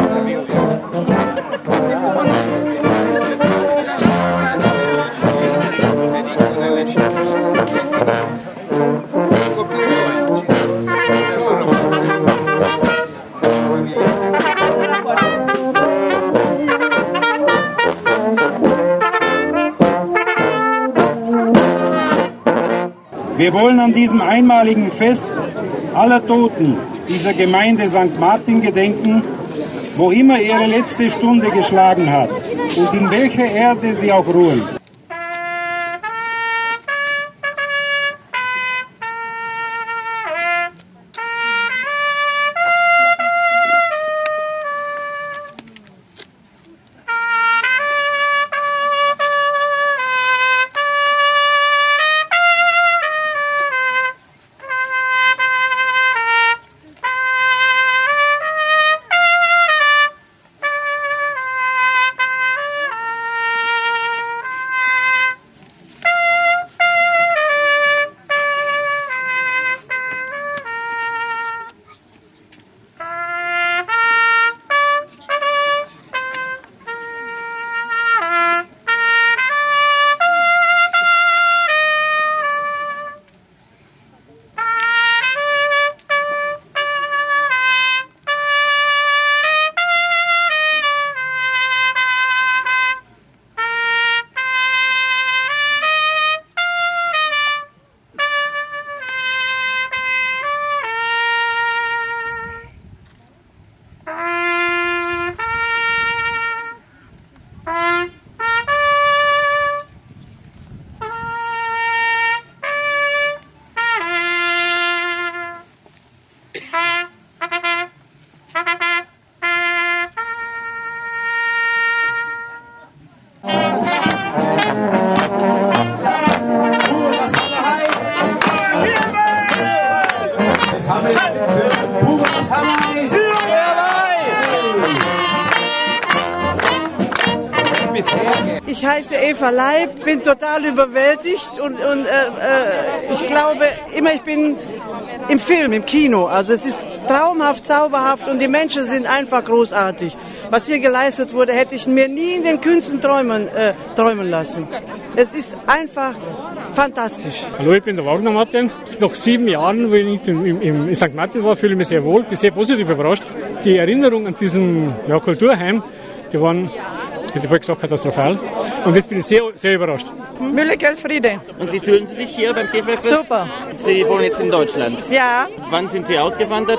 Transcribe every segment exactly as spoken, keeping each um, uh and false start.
Wir wollen an diesem einmaligen Fest aller Toten dieser Gemeinde Sankt Martin gedenken, wo immer ihre letzte Stunde geschlagen hat und in welcher Erde sie auch ruhen. Ich heiße Eva Leib, bin total überwältigt und, und äh, äh, ich glaube immer, ich bin im Film, im Kino. Also es ist traumhaft, zauberhaft und die Menschen sind einfach großartig. Was hier geleistet wurde, hätte ich mir nie in den Künsten träumen, äh, träumen lassen. Es ist einfach fantastisch. Hallo, ich bin der Wagner Martin. Nach sieben Jahren, wo ich nicht im, im, im Sankt Martin war, fühle ich mich sehr wohl, bin sehr positiv überrascht. Die Erinnerung an diesem ja, Kulturheim, die waren, wie ich vorhin gesagt, katastrophal. Und jetzt bin ich sehr, sehr überrascht. Müller Elfriede. Und wie fühlen Sie sich hier beim Kirchweihfest? Super. Sie wohnen jetzt in Deutschland? Ja. Wann sind Sie ausgewandert?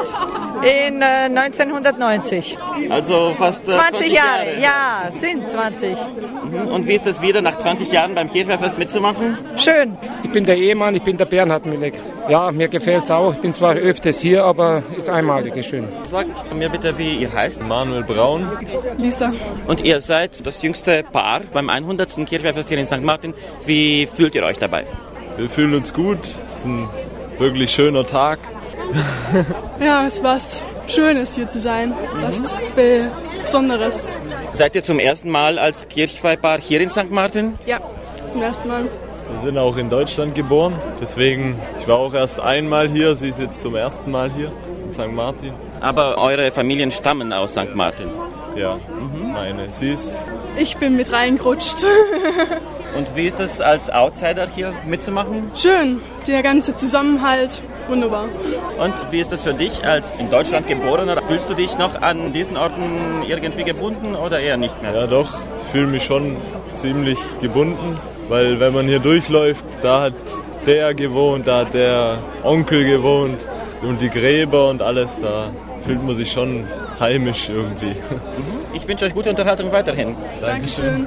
In äh, neunzehnhundertneunzig. Also fast äh, zwanzig Jahre. Ja, sind zwanzig. Mhm. Und wie ist es wieder, nach zwanzig Jahren beim Kirchweihfest mitzumachen? Schön. Ich bin der Ehemann, ich bin der Bernhard Mülleck. Ja, mir gefällt es auch. Ich bin zwar öfters hier, aber ist einmalig, ist schön. Sag mir bitte, wie ihr heißt. Manuel Braun. Lisa. Und ihr seid das jüngste Paar beim hundertsten Kirchweihfest hier in Sankt Martin. Wie fühlt ihr euch dabei? Wir fühlen uns gut. Es ist ein wirklich schöner Tag. Ja, es ist was Schönes hier zu sein, was Besonderes. Seid ihr zum ersten Mal als Kirchweihpaar hier in Sankt Martin? Ja, zum ersten Mal. Wir sind auch in Deutschland geboren, deswegen, ich war auch erst einmal hier, sie ist jetzt zum ersten Mal hier in Sankt Martin. Aber eure Familien stammen aus Sankt Martin? Ja, mhm. meine, sie ist... Ich bin mit reingerutscht. Und wie ist es als Outsider hier mitzumachen? Schön, der ganze Zusammenhalt, wunderbar. Und wie ist es für dich als in Deutschland Geborener? Fühlst du dich noch an diesen Orten irgendwie gebunden oder eher nicht mehr? Ja doch, ich fühle mich schon ziemlich gebunden, weil wenn man hier durchläuft, da hat der gewohnt, da hat der Onkel gewohnt und die Gräber und alles, da fühlt man sich schon heimisch irgendwie. Ich wünsche euch gute Unterhaltung weiterhin. Dankeschön.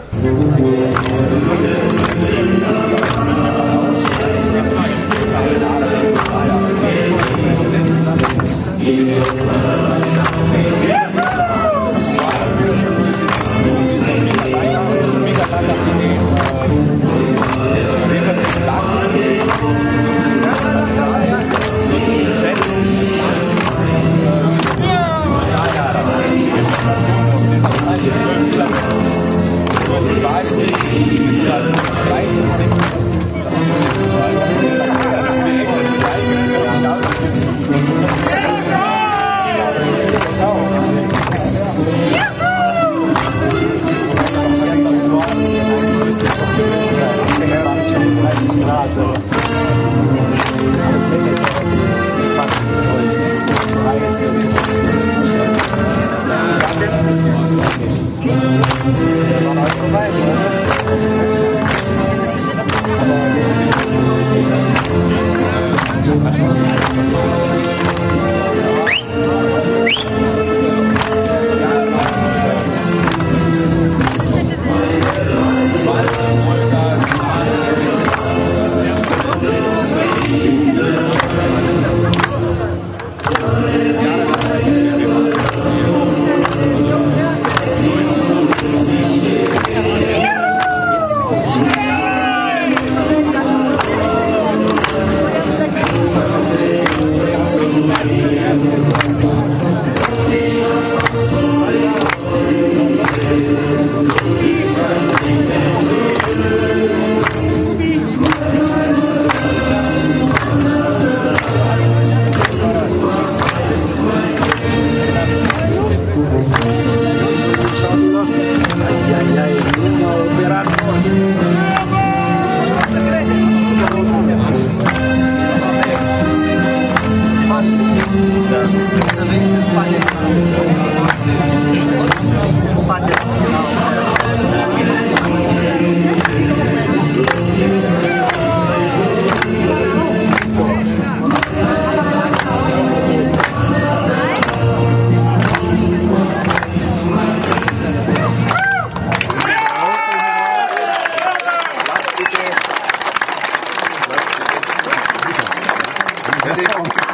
Herr Lehmann.